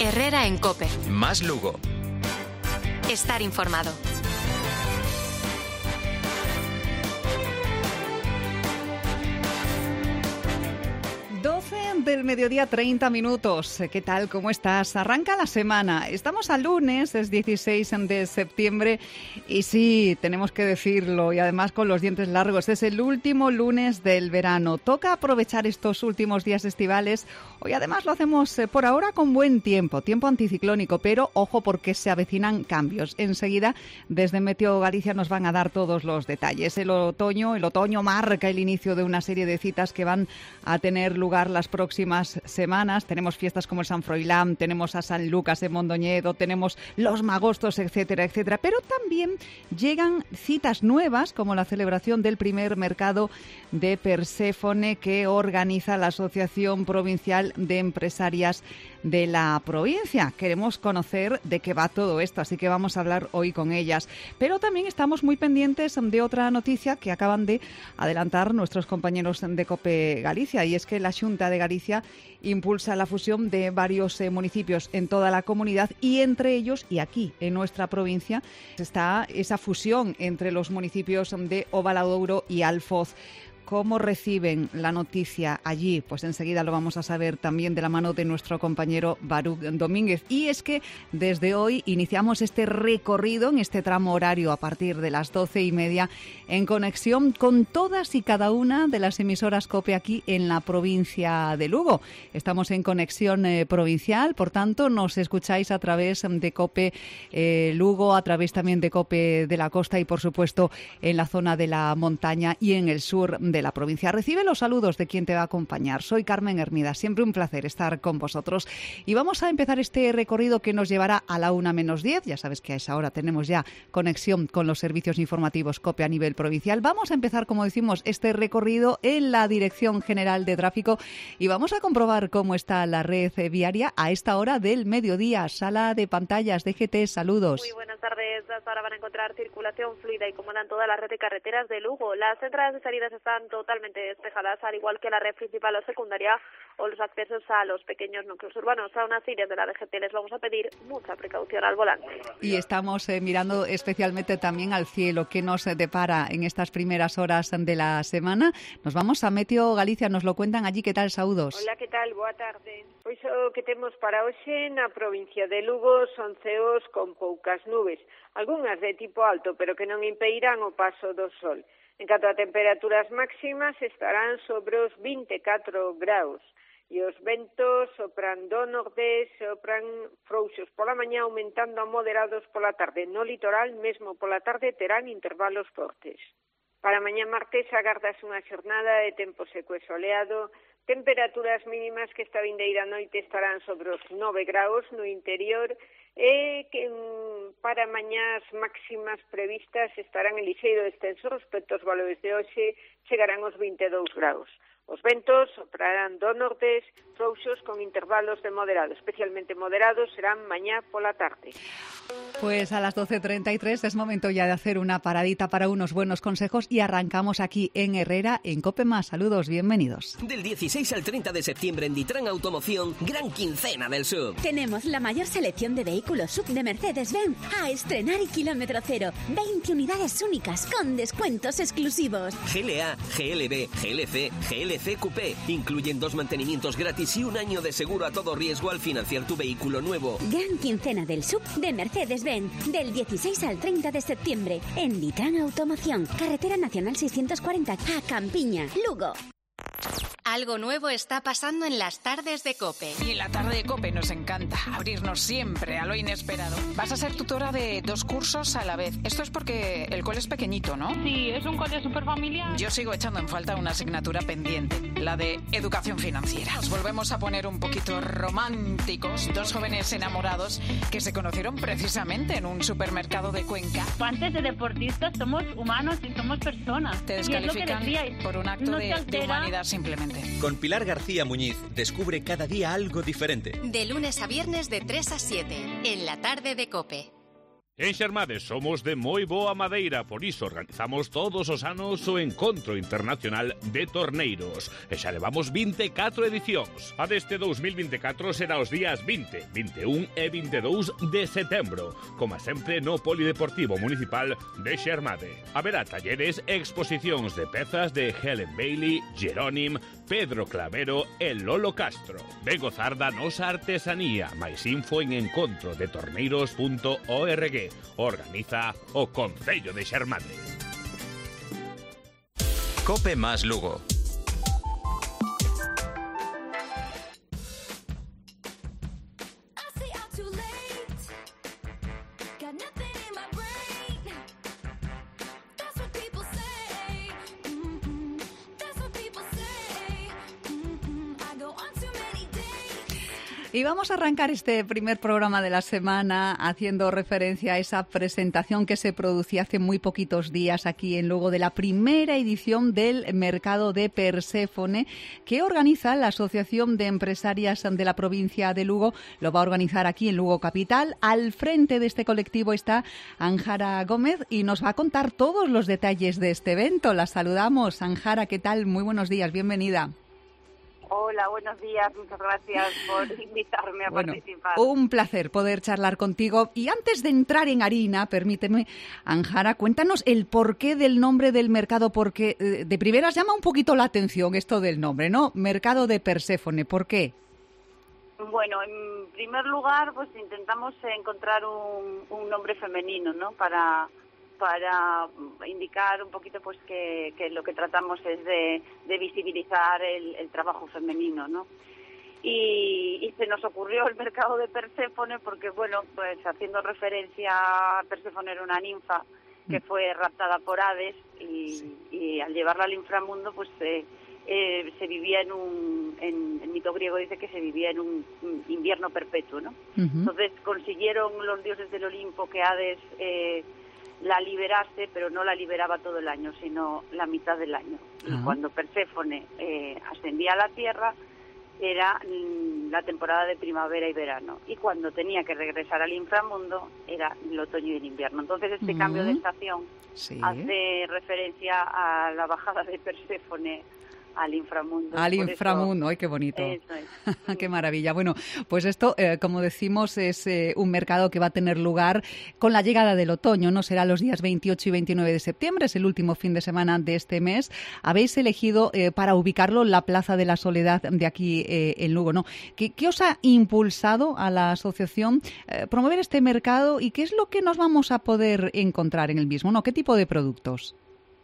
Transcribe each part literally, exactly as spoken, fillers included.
Herrera en COPE. Más Lugo. Estar informado. doce del mediodía, treinta minutos. ¿Qué tal? ¿Cómo estás? Arranca la semana. Estamos a lunes, es dieciséis de septiembre y sí, tenemos que decirlo y además con los dientes largos. Es el último lunes del verano. Toca aprovechar estos últimos días estivales. Hoy además lo hacemos eh, por ahora con buen tiempo, tiempo anticiclónico, pero ojo porque se avecinan cambios. Enseguida desde Meteo Galicia nos van a dar todos los detalles. El otoño, el otoño marca el inicio de una serie de citas que van a tener lugar las próximas semanas. Tenemos fiestas como el San Froilán, tenemos a San Lucas en Mondoñedo, tenemos los Magostos, etcétera, etcétera. Pero también llegan citas nuevas como la celebración del primer mercado de Perséfone que organiza la Asociación Provincial de Empresarias de la provincia. Queremos conocer de qué va todo esto, así que vamos a hablar hoy con ellas. Pero también estamos muy pendientes de otra noticia que acaban de adelantar nuestros compañeros de COPE Galicia, y es que la Xunta de Galicia impulsa la fusión de varios eh, municipios en toda la comunidad, y entre ellos, y aquí en nuestra provincia, está esa fusión entre los municipios de O Valadouro y Alfoz. ¿Cómo reciben la noticia allí? Pues enseguida lo vamos a saber también de la mano de nuestro compañero Baruch Domínguez. Y es que desde hoy iniciamos este recorrido en este tramo horario a partir de las doce y media en conexión con todas y cada una de las emisoras COPE aquí en la provincia de Lugo. Estamos en conexión eh, provincial, por tanto nos escucháis a través de COPE eh, Lugo, a través también de COPE de la Costa y por supuesto en la zona de la montaña y en el sur de la provincia. Recibe los saludos de quien te va a acompañar. Soy Carmen Hermida, siempre un placer estar con vosotros. Y vamos a empezar este recorrido que nos llevará a la una menos diez. Ya sabes que a esa hora tenemos ya conexión con los servicios informativos COPE a nivel provincial. Vamos a empezar, como decimos, este recorrido en la Dirección General de Tráfico y vamos a comprobar cómo está la red viaria a esta hora del mediodía. Sala de pantallas de G T, saludos. Muy buenas tardes. Hasta ahora van a encontrar circulación fluida y cómoda en toda la red de carreteras de Lugo. Las entradas y salidas están totalmente despejadas, al igual que la red principal o secundaria o los accesos a los pequeños núcleos urbanos. Aún así, desde la D G T les vamos a pedir mucha precaución al volante. Y estamos eh, mirando especialmente también al cielo, que nos depara en estas primeras horas de la semana. Nos vamos a Meteo Galicia, nos lo cuentan allí. ¿Qué tal, saúdos? Hola, ¿qué tal? Boa tarde. Pois o que temos para hoxe na provincia de Lugo son ceos con poucas nubes, algunhas de tipo alto, pero que non impedirán o paso do sol. En canto a temperaturas máximas, estarán sobre os vinte e catro graus e os ventos sopran do nordés, sopran frouxos pola mañá, aumentando a moderados pola tarde. No litoral, mesmo pola tarde, terán intervalos fortes. Para mañá martes agardase unha xornada de tempo seco e soleado, temperaturas mínimas que esta vindeira noite estarán sobre os nove graus no interior e que para mañás máximas previstas estarán en lixeiro descenso respecto aos valores de hoxe, chegarán aos vinte e dous graus. Os ventos soprarán do nordés, frouxos con intervalos de moderado, especialmente moderados serán mañá pola tarde. Pues a las doce treinta y tres es momento ya de hacer una paradita para unos buenos consejos y arrancamos aquí en Herrera, en COPE Más. Saludos, bienvenidos. Del dieciséis al treinta de septiembre en Ditran Automoción, gran quincena del S U V. Tenemos la mayor selección de vehículos S U V de Mercedes-Benz a estrenar y kilómetro cero. veinte unidades únicas con descuentos exclusivos. G L A, G L B, G L C, G L C Coupé incluyen dos mantenimientos gratis y un año de seguro a todo riesgo al financiar tu vehículo nuevo. Gran quincena del S U V de Mercedes-Benz del dieciséis al treinta de septiembre en Ditran Automoción, Carretera Nacional seiscientos cuarenta a Campiña, Lugo. Algo nuevo está pasando en las tardes de COPE. Y en la tarde de COPE nos encanta abrirnos siempre a lo inesperado. Vas a ser tutora de dos cursos a la vez. Esto es porque el cole es pequeñito, ¿no? Sí, es un cole súper familiar. Yo sigo echando en falta una asignatura pendiente, la de educación financiera. Nos volvemos a poner un poquito románticos. Dos jóvenes enamorados que se conocieron precisamente en un supermercado de Cuenca. Antes de deportistas somos humanos y somos personas. Te descalifican por un acto no de, de humanidad simplemente. Con Pilar García Muñiz, descubre cada día algo diferente. De lunes a viernes de tres a siete, en la tarde de COPE. En Xermade somos de moi boa madeira, por iso organizamos todos os anos o Encontro Internacional de Torneiros. E xa levamos vinte e catro edicións. A deste dous mil vinte e catro será os días vinte, vinte e un e vinte e dous de setembro, como sempre no Polideportivo Municipal de Xermade. Haberá talleres e exposicións de pezas de Helen Bailey, Jerónim, Pedro Clavero e Lolo Castro. Ve gozar da nosa artesanía. Mais info en encontro de torneiros punto org. Organiza o Concello de Xermade. Cope más Lugo. Y vamos a arrancar este primer programa de la semana haciendo referencia a esa presentación que se producía hace muy poquitos días aquí en Lugo de la primera edición del Mercado de Perséfone que organiza la Asociación de Empresarias de la provincia de Lugo. Lo va a organizar aquí en Lugo Capital. Al frente de este colectivo está Anjara Gómez y nos va a contar todos los detalles de este evento. La saludamos. Anjara, ¿qué tal? Muy buenos días, bienvenida. Hola, buenos días, muchas gracias por invitarme a bueno, participar. Un placer poder charlar contigo. Y antes de entrar en harina, permíteme, Anjara, cuéntanos el porqué del nombre del mercado, porque eh, de primeras llama un poquito la atención esto del nombre, ¿no? Mercado de Perséfone, ¿por qué? Bueno, en primer lugar, pues intentamos encontrar un, un nombre femenino, ¿no? Para... para indicar un poquito pues que, que lo que tratamos es de, de visibilizar el, el trabajo femenino, ¿no? Y, y se nos ocurrió el mercado de Perséfone porque, bueno, pues haciendo referencia a Perséfone era una ninfa que fue raptada por Hades y, y al llevarla al inframundo pues eh, eh, se vivía en un, en el mito griego dice que se vivía en un invierno perpetuo, ¿no? Uh-huh. Entonces consiguieron los dioses del Olimpo que Hades eh, la liberase, pero no la liberaba todo el año, sino la mitad del año. Y uh-huh. cuando Perséfone eh, ascendía a la tierra, era mm, la temporada de primavera y verano. Y cuando tenía que regresar al inframundo, era el otoño y el invierno. Entonces, este uh-huh. cambio de estación sí. hace referencia a la bajada de Perséfone al inframundo. Al Por inframundo, eso, ¡ay, qué bonito! Eso es. ¡Qué maravilla! Bueno, pues esto, eh, como decimos, es eh, un mercado que va a tener lugar con la llegada del otoño, ¿no? Será los días veintiocho y veintinueve de septiembre, es el último fin de semana de este mes. Habéis elegido eh, para ubicarlo la Plaza de la Soledad de aquí eh, en Lugo, ¿no? ¿Qué, ¿Qué os ha impulsado a la asociación eh, promover este mercado y qué es lo que nos vamos a poder encontrar en el mismo, ¿no? ¿Qué tipo de productos?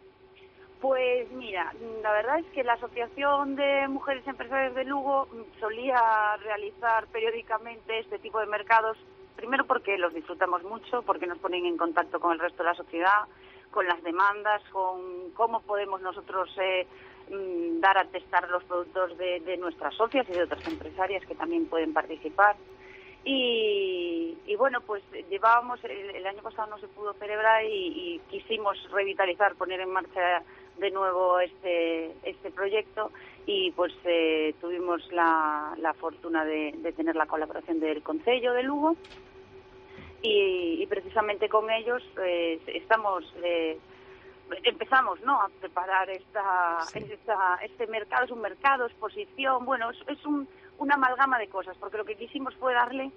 Pues mira, la verdad es que la Asociación de Mujeres Empresarias de Lugo solía realizar periódicamente este tipo de mercados, primero porque los disfrutamos mucho, porque nos ponen en contacto con el resto de la sociedad, con las demandas, con cómo podemos nosotros eh, dar a testar los productos de, de nuestras socias y de otras empresarias que también pueden participar. Y, y bueno, pues llevábamos, el, el año pasado no se pudo celebrar y, y quisimos revitalizar, poner en marcha de nuevo este este proyecto y pues eh, tuvimos la, la fortuna de, de tener la colaboración del Concello de Lugo y, y precisamente con ellos eh, estamos eh, empezamos no a preparar esta, sí. esta este mercado. Es un mercado, exposición, bueno, es, es un una amalgama de cosas, porque lo que quisimos fue darle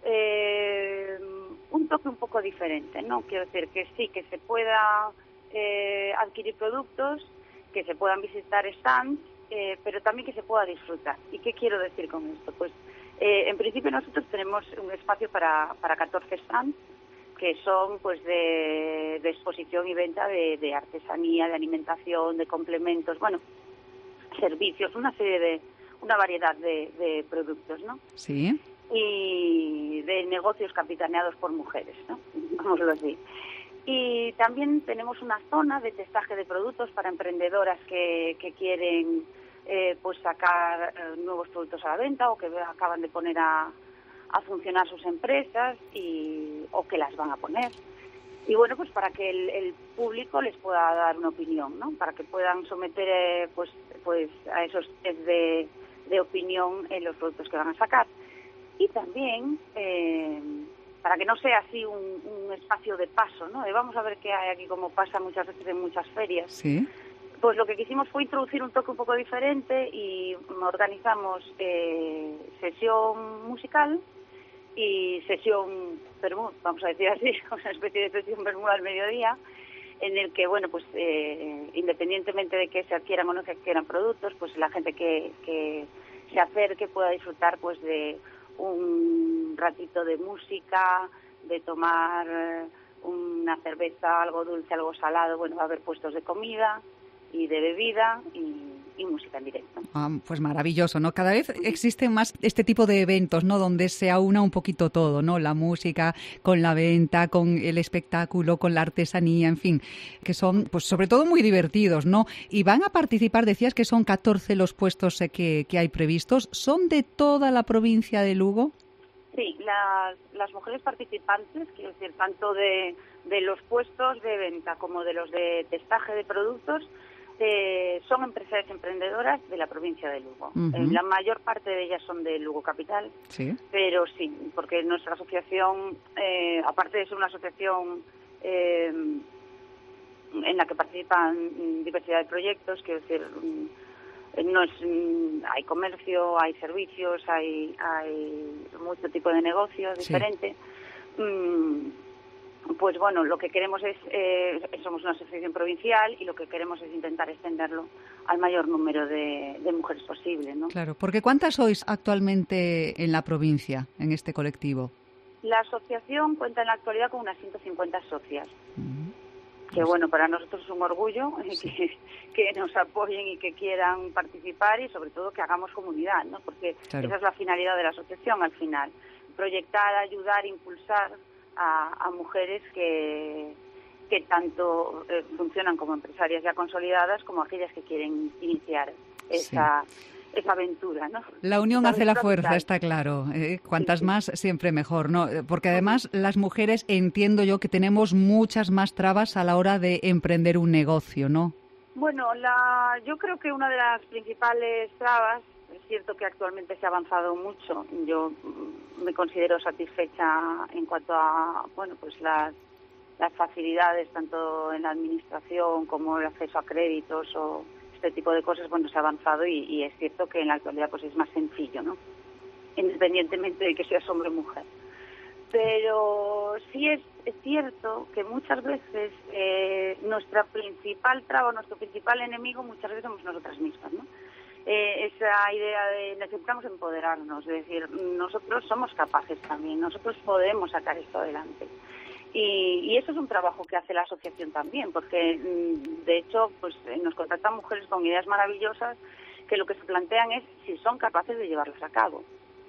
eh, un toque un poco diferente, ¿no? Quiero decir que sí, que se pueda eh, adquirir productos, que se puedan visitar stands, eh, pero también que se pueda disfrutar. ¿Y qué quiero decir con esto? Pues eh, en principio nosotros tenemos un espacio para, para catorce stands, que son pues de, de exposición y venta de, de artesanía, de alimentación, de complementos, bueno, servicios, una serie de una variedad de, de productos, ¿no? Sí. Y de negocios capitaneados por mujeres, ¿no? Vámoslo así. Y también tenemos una zona de testaje de productos para emprendedoras que, que quieren eh, pues sacar eh, nuevos productos a la venta o que acaban de poner a, a funcionar sus empresas y o que las van a poner. Y bueno, pues para que el, el público les pueda dar una opinión, ¿no? Para que puedan someter eh, pues pues a esos test de, de opinión en los productos que van a sacar. Y también eh, para que no sea así un, un espacio de paso, ¿no? De vamos a ver qué hay aquí, como pasa muchas veces en muchas ferias. Sí. Pues lo que quisimos fue introducir un toque un poco diferente y organizamos eh, sesión musical y sesión Bermud, vamos a decir así, una especie de sesión Bermud al mediodía, en el que, bueno, pues eh, independientemente de que se adquieran o no se adquieran productos, pues la gente que, que se acerque pueda disfrutar pues de un ratito de música, de tomar una cerveza, algo dulce, algo salado, bueno, va a haber puestos de comida y de bebida y, y música en directo. Ah, pues maravilloso, ¿no? Cada vez existen más este tipo de eventos, ¿no? Donde se aúna un poquito todo, ¿no? La música con la venta, con el espectáculo, con la artesanía, en fin, que son, pues sobre todo muy divertidos, ¿no? Y van a participar, decías que son catorce los puestos eh, que, que hay previstos. ¿Son de toda la provincia de Lugo? Sí, las, las mujeres participantes, quiero decir, tanto de, de los puestos de venta como de los de testaje de productos, Eh, son empresarias emprendedoras de la provincia de Lugo. Uh-huh. Eh, la mayor parte de ellas son de Lugo Capital, sí. Pero sí, porque nuestra asociación, eh, aparte de ser una asociación eh, en la que participan diversidad de proyectos, quiero decir, no es, hay comercio, hay servicios, hay, hay mucho tipo de negocio diferente. Sí. Mm, Pues bueno, lo que queremos es, eh, somos una asociación provincial y lo que queremos es intentar extenderlo al mayor número de, de mujeres posible, ¿no? Claro, porque ¿cuántas sois actualmente en la provincia, en este colectivo? La asociación cuenta en la actualidad con unas ciento cincuenta socias, uh-huh. que bueno, para nosotros es un orgullo sí. que, que nos apoyen y que quieran participar y sobre todo que hagamos comunidad, ¿no? Porque claro. esa es la finalidad de la asociación al final, proyectar, ayudar, impulsar A, a mujeres que, que tanto eh, funcionan como empresarias ya consolidadas como aquellas que quieren iniciar esa, sí. esa aventura, ¿no? La unión esa hace la fuerza, está claro. Eh, cuantas sí, sí. más, siempre mejor, ¿no? Porque además las mujeres entiendo yo que tenemos muchas más trabas a la hora de emprender un negocio, ¿no? Bueno, la, yo creo que una de las principales trabas, es cierto que actualmente se ha avanzado mucho. Yo me considero satisfecha en cuanto a, bueno, pues las, las facilidades tanto en la administración como el acceso a créditos o este tipo de cosas. Bueno, se ha avanzado y, y es cierto que en la actualidad pues es más sencillo, ¿no? Independientemente de que seas hombre o mujer. Pero sí es, es cierto que muchas veces eh, nuestra principal traba, nuestro principal enemigo muchas veces somos nosotras mismas, ¿no? Eh, esa idea de necesitamos empoderarnos, es decir, nosotros somos capaces también, nosotros podemos sacar esto adelante. Y, y eso es un trabajo que hace la asociación también, porque de hecho pues nos contactan mujeres con ideas maravillosas que lo que se plantean es si son capaces de llevarlas a cabo.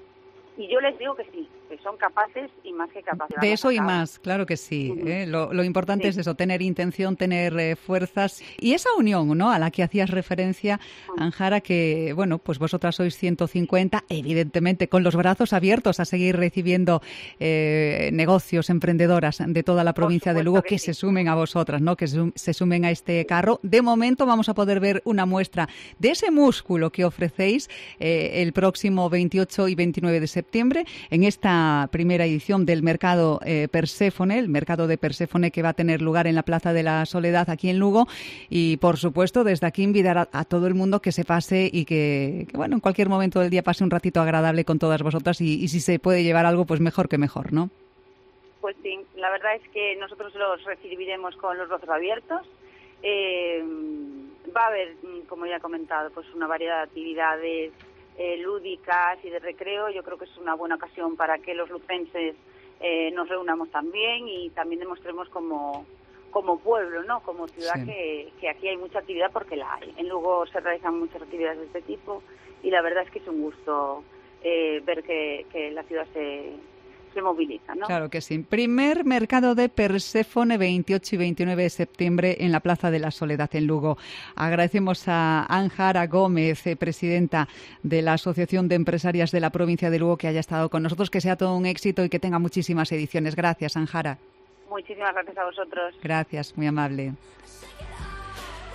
Y yo les digo que sí, que son capaces y más que capaces. De eso y más, claro que sí. Uh-huh. ¿eh? Lo, lo importante sí. es eso, tener intención, tener eh, fuerzas. Y esa unión, ¿no?, a la que hacías referencia, uh-huh. Anjara, que, bueno, pues vosotras sois ciento cincuenta, evidentemente con los brazos abiertos a seguir recibiendo eh, negocios, emprendedoras de toda la provincia de Lugo que, que sí. se sumen a vosotras, ¿no?, que se, se sumen a este carro. De momento vamos a poder ver una muestra de ese músculo que ofrecéis eh, el próximo veintiocho y veintinueve de septiembre. septiembre, en esta primera edición del mercado eh, Perséfone, el mercado de Perséfone que va a tener lugar en la Plaza de la Soledad aquí en Lugo, y por supuesto desde aquí invitar a, a todo el mundo que se pase y que, que bueno, en cualquier momento del día pase un ratito agradable con todas vosotras y, y si se puede llevar algo, pues mejor que mejor, ¿no? Pues sí, la verdad es que nosotros los recibiremos con los brazos abiertos. Eh, va a haber, como ya he comentado, pues una variedad de actividades Eh, lúdicas y de recreo. Yo creo que es una buena ocasión para que los lucenses eh, nos reunamos también y también demostremos como, como pueblo, ¿no?, como ciudad, sí. que, que aquí hay mucha actividad porque la hay. En Lugo se realizan muchas actividades de este tipo y la verdad es que es un gusto eh, ver que, que la ciudad se... se moviliza, ¿no? Claro que sí. Primer mercado de Perséfone, veintiocho y veintinueve de septiembre en la Plaza de la Soledad en Lugo. Agradecemos a Anjara Gómez, eh, presidenta de la Asociación de Empresarias de la provincia de Lugo, que haya estado con nosotros, que sea todo un éxito y que tenga muchísimas ediciones. Gracias, Anjara. Muchísimas gracias a vosotros. Gracias, muy amable.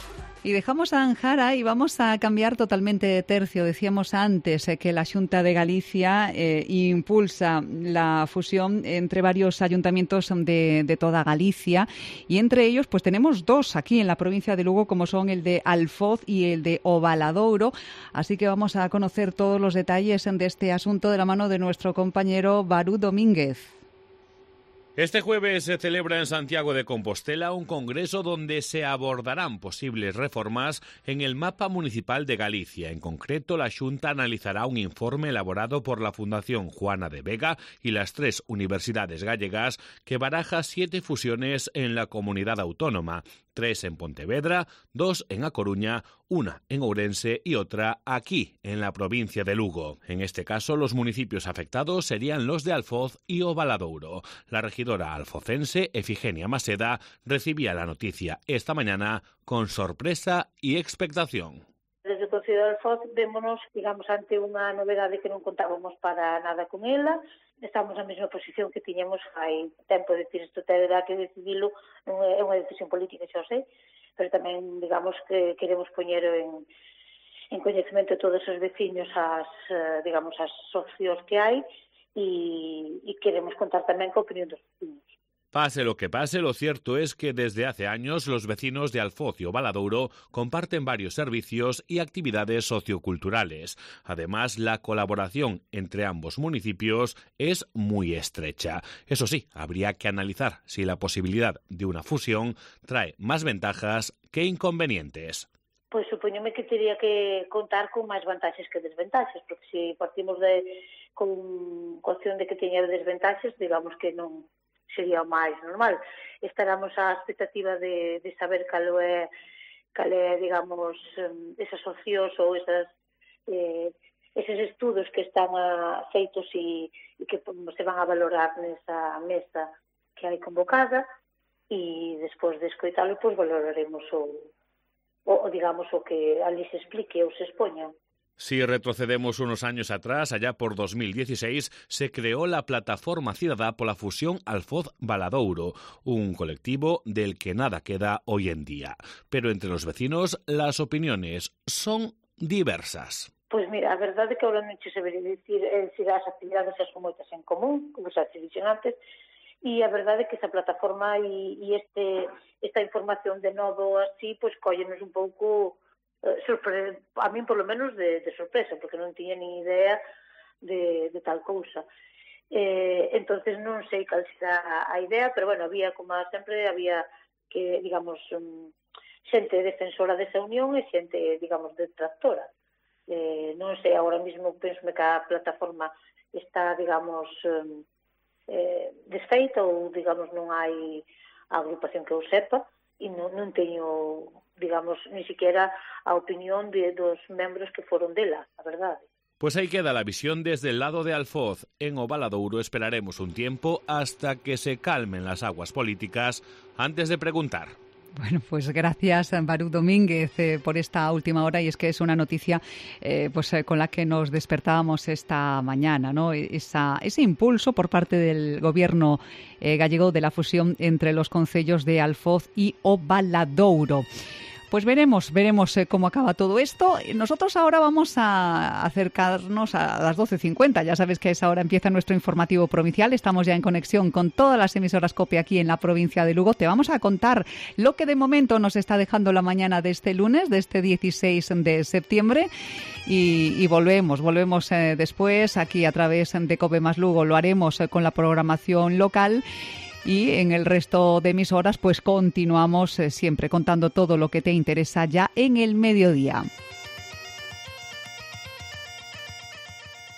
Y dejamos a Anjara y vamos a cambiar totalmente de tercio. Decíamos antes eh, que la Xunta de Galicia eh, impulsa la fusión entre varios ayuntamientos de, de toda Galicia y entre ellos pues tenemos dos aquí en la provincia de Lugo, como son el de Alfoz y el de Obaladouro. Así que vamos a conocer todos los detalles de este asunto de la mano de nuestro compañero Barú Domínguez. Este jueves se celebra en Santiago de Compostela un congreso donde se abordarán posibles reformas en el mapa municipal de Galicia. En concreto, la Xunta analizará un informe elaborado por la Fundación Juana de Vega y las tres universidades gallegas que baraja siete fusiones en la comunidad autónoma. Tres en Pontevedra, dos en A Coruña, una en Ourense y otra aquí, en la provincia de Lugo. En este caso, los municipios afectados serían los de Alfoz y Obaladouro. La regidora alfocense, Efigenia Maseda, recibía la noticia esta mañana con sorpresa y expectación. Desde o Concello de Alfoz vémonos, digamos, ante unha novedade que non contábamos para nada con ela. Estamos na mesma posición que tiñamos hai tempo, de decir, isto terá que decidilo, non é unha decisión política, xa o sei, pero tamén, digamos, que queremos poñer en, en coñecemento todos os veciños as, digamos, as socios que hai e, e queremos contar tamén co opinión dos veciños. Pase lo que pase, lo cierto es que desde hace años los vecinos de Alfoz y Obaladouro comparten varios servicios y actividades socioculturales. Además, la colaboración entre ambos municipios es muy estrecha. Eso sí, habría que analizar si la posibilidad de una fusión trae más ventajas que inconvenientes. Pois supoñome que teria que contar con máis vantaxes que desventaxes, porque se partimos de con, con opción de que teña desventaxes, digamos que non sería o máis normal. Estaramos á expectativa de, de saber cal é, cal é, digamos, esas opcións ou esas, eh, eses estudos que están a, feitos e, e que se van a valorar nesa mesa que hai convocada e despois de escoitalo, pois valoraremos o, o, digamos, o que ali se explique ou se expoña. Si retrocedemos unos años atrás, allá por dos mil dieciséis, se creó la Plataforma Cidadá por la fusión Alfoz-Valadouro, un colectivo del que nada queda hoy en día. Pero entre los vecinos las opiniones son diversas. Pois mira, a verdade é que ahora non che sabería dicir eh, se as actividades xa son moitas en común, como xa te dixen antes, e a verdade é que esa plataforma e, e este, esta información de novo así, pois cóllenos un pouco... Sorpre... a min por lo menos de, de sorpresa, porque non tiña ni idea de, de tal cousa. Eh, entonces non sei cal será a idea, pero bueno, había, como sempre, había que, digamos, um, xente defensora desa unión e xente, digamos, detractora. Eh, non sei, agora mesmo penso que a plataforma está, digamos, um, eh, desfeita ou, digamos, non hai a agrupación que eu sepa e non, non teño... digamos, ni siquiera a opinión de dos membros que foron dela, a verdade. Pues ahí queda la visión desde el lado de Alfoz. En Obaladouro esperaremos un tiempo hasta que se calmen las aguas políticas antes de preguntar. Bueno, pues gracias, Barú Domínguez, eh, por esta última hora, y es que es una noticia eh, pues eh, con la que nos despertábamos esta mañana, ¿no? Esa, ese impulso por parte del gobierno eh, gallego de la fusión entre los concellos de Alfoz y Obaladouro. Pues veremos, veremos eh, cómo acaba todo esto. Nosotros ahora vamos a acercarnos a las doce cincuenta. Ya sabes que a esa hora empieza nuestro informativo provincial. Estamos ya en conexión con todas las emisoras COPE aquí en la provincia de Lugo. Te vamos a contar lo que de momento nos está dejando la mañana de este lunes, de este dieciséis de septiembre. Y, y volvemos, volvemos eh, después aquí a través de COPE más Lugo. Lo haremos eh, con la programación local. Y en el resto de emisoras pues continuamos eh, siempre contando todo lo que te interesa ya en el mediodía.